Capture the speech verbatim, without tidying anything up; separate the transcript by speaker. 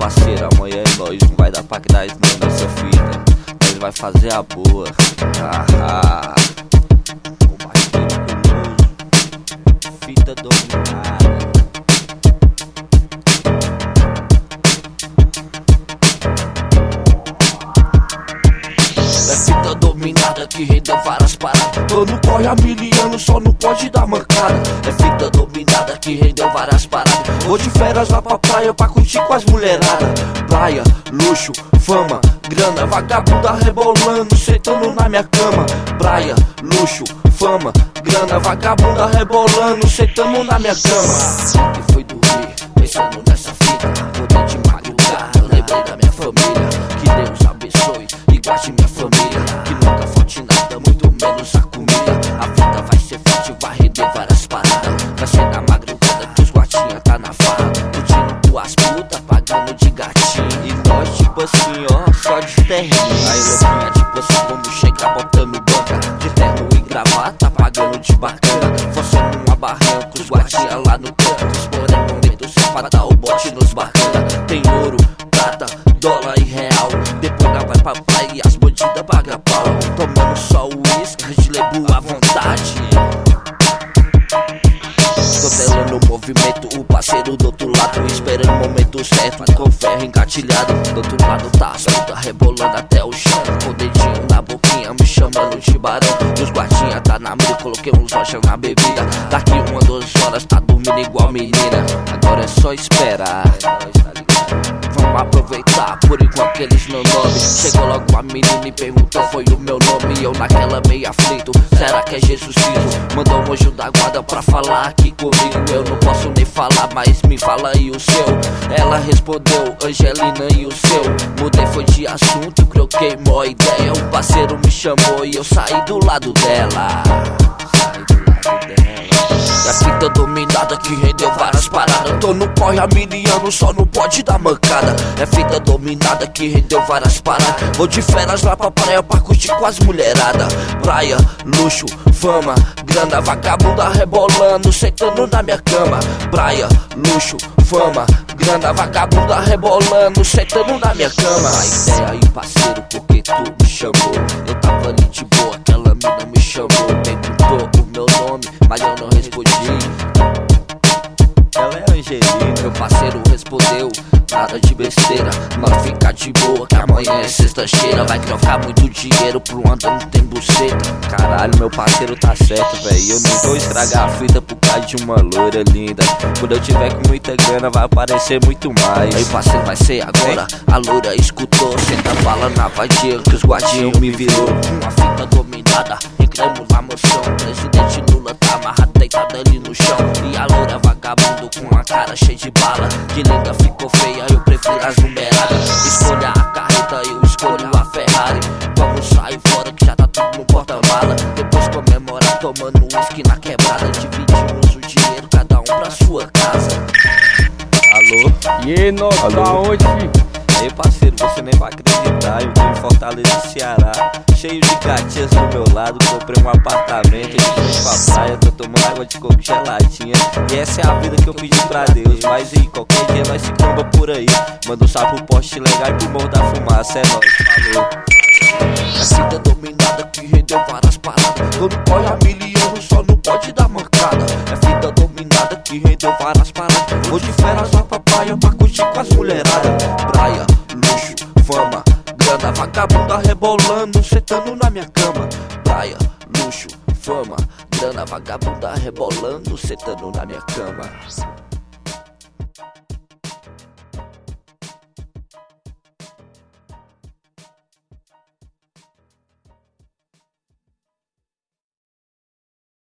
Speaker 1: parceiro, amanhã é nóis. Não vai dar pra criar isso não nessa fita. Nós vai fazer a boa. Ah, ah. O parceiro curioso, fita dominada. É fita dominada que rendeu várias paradas. Tô no corre há mil anos, só não pode dar mancada. É fita dominada que rendeu várias paradas. Vou de férias lá pra praia pra curtir com as mulheradas. Praia, luxo, fama, grana, vagabunda rebolando, sentando na minha cama. Praia, luxo, fama, grana, vagabunda rebolando, sentando na minha cama. Que foi dormir, pensando nessa fita. Voltei de madrugada, lembrei da minha família. Que Deus abençoe e guarde minha família. Que nunca falte nada, muito menos a comida. A vida vai ser forte, vai render várias paradas. Vai ser na madrugada que os guatinha tá na farra, curtindo com as putas, pagando de gatinho. E nós tipo assim, ó, só de terrinho. Aí louquinha tipo assim, como chega botando banca, de terno e gravata, pagando de bacana. Forçando uma barranca, os guatinha lá no canto. Os porém momento só pra dar o bote nos bacana. Tem ouro, prata, dólar e real. Depois nós vai pra praia e as bandidas pagam pau. Tomando só o uísque, de lebu à vontade. Tô telando o movimento, o parceiro do outro lado, esperando o momento certo, com ferro engatilhado. Do outro lado tá as putas rebolando até o chão, com o dedinho na boquinha me chamando de barão. Os guardinha tá na mira, coloquei uns rochas na bebida. Daqui uma, duas horas tá dormindo igual menina. Agora é só esperar. Vamos aproveitar, por enquanto eles não nome. Chegou logo a menina e perguntou foi o meu nome. E eu naquela meio aflito, será que é Jesus Cristo? Mandou um anjo da guarda pra falar aqui comigo. Eu não posso nem falar, mas me fala aí o seu. Ela respondeu, Angelina, e o seu? Mudei foi de assunto, troquei mó ideia. O parceiro me chamou e eu saí do lado dela. Saí do lado dela. É fita dominada que rendeu várias paradas. Tô no corre há mil anos, só não pode dar mancada. É fita dominada que rendeu várias paradas. Vou de férias lá pra praia pra curtir com as mulheradas. Praia, luxo, fama, grana, vagabunda rebolando, sentando na minha cama. Praia, luxo, fama, grana, vagabunda rebolando, sentando na minha cama. A ideia aí, parceiro, porque tu me chamou. Eu tava ali de boa, aquela mina me chamou. Perguntou o meu nome, mas eu não respondi. Ela é Angelina, meu parceiro respondeu, nada de besteira, nós fica de boa que amanhã é sexta-feira. Vai trocar muito dinheiro pro anda, não tem buceta. Caralho, meu parceiro tá certo, véi. Eu não vou estragar a fita por causa de uma loira linda. Quando eu tiver com muita grana vai aparecer muito mais. Aí parceiro vai ser agora, a loira escutou. Senta bala na vadia que os guardinhos me virou. Uma fita dominada, entramos na mansão. Presidente Lula tá amarrado, deitado ali no chão. E a loira vagabundo com a cara cheia de bala. De linda ficou feia, eu prefiro as numeradas. Escolha a carreta, eu escolho a Ferrari. Vamos sair fora que já tá tudo no porta-mala. Depois comemorar tomando uísque na quebrada. Dividimos o dinheiro, cada um pra sua casa. Alô?
Speaker 2: E aí, nós tá onde, filho?
Speaker 1: Ei, parceiro, você nem vai acreditar. Eu tô em Fortaleza, Ceará, cheio de gatinhas do meu lado. Comprei um apartamento, de frente pra praia. Tô tomando água de coco geladinha. E essa é a vida que eu pedi pra Deus. Mas aí, qualquer dia nós se comba por aí. Manda um salve pro poste legal e pro morro da fumaça. É nóis, falou. A fita dominada que rendeu várias paradas. Todo corre há mil anos, só não pode dar mancada. É fita dominada que rendeu várias paradas. Vou de férias lá pra praia pra curtir com as mulheradas. Praia, luxo, fama, grana, vagabunda rebolando, sentando na minha cama. Praia, luxo, fama, grana, vagabunda rebolando, sentando na minha cama.